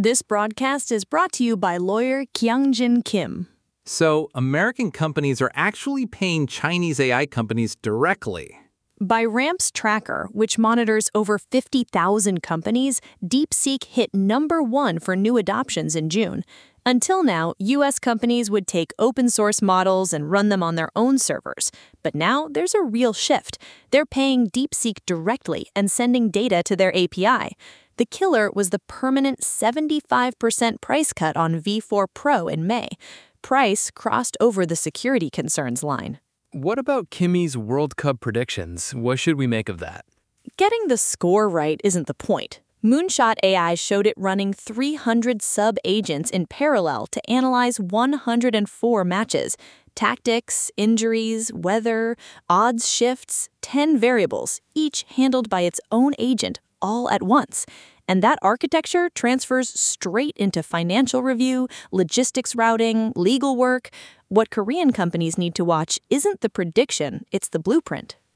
This broadcast is brought to you by lawyer Kyungjin Kim. So, American companies are actually paying Chinese AI companies directly. By Ramps Tracker, which monitors over 50,000 companies, DeepSeek hit #1 for new adoptions in June. Until now, U.S. companies would take open-source models and run them on their own servers. But now there's a real shift. They're paying DeepSeek directly and sending data to their API. The killer was the permanent 75% price cut on V4 Pro in May. Price crossed over the security concerns line. What about Kimmy's World Cup predictions? What should we make of that? Getting the score right isn't the point. Moonshot AI showed it running 300 sub-agents in parallel to analyze 104 matches. Tactics, injuries, weather, odds shifts, 10 variables, each handled by its own agent all at once. And that architecture transfers straight into financial review, logistics routing, legal work. What Korean companies need to watch isn't the prediction, it's the blueprint.